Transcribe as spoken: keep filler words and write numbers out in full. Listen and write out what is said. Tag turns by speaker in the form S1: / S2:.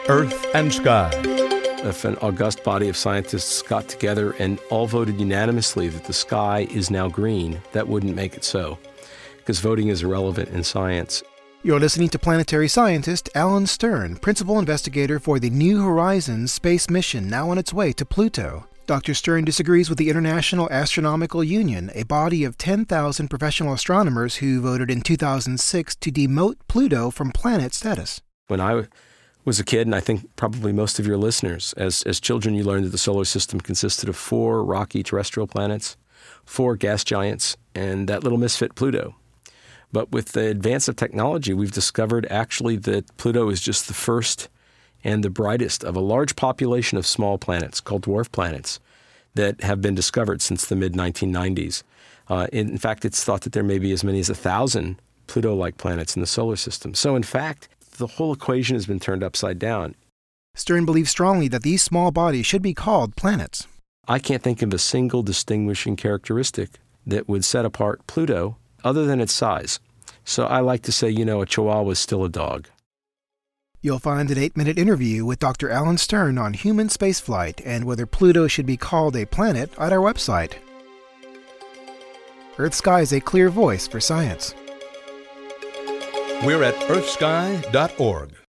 S1: Earth and Sky.
S2: If an august body of scientists got together and all voted unanimously that the sky is now green, that wouldn't make it so, because voting is irrelevant in science.
S3: You're listening to planetary scientist Alan Stern, principal investigator for the New Horizons space mission now on its way to Pluto. Doctor Stern disagrees with the International Astronomical Union, a body of ten thousand professional astronomers who voted in two thousand six to demote Pluto from planet status.
S2: When I was a kid, and I think probably most of your listeners, as, as children you learned that the solar system consisted of four rocky terrestrial planets, four gas giants, and that little misfit Pluto. But with the advance of technology, we've discovered actually that Pluto is just the first and the brightest of a large population of small planets called dwarf planets that have been discovered since the mid nineteen nineties. Uh, in fact, it's thought that there may be as many as a thousand Pluto-like planets in the solar system. So in fact, the whole equation has been turned upside down.
S3: Stern believes strongly that these small bodies should be called planets.
S2: I can't think of a single distinguishing characteristic that would set apart Pluto other than its size. So I like to say, you know, a chihuahua is still a dog.
S3: You'll find an eight-minute interview with Doctor Alan Stern on human spaceflight and whether Pluto should be called a planet at our website. Earth Sky is a clear voice for science.
S1: We're at earth sky dot org.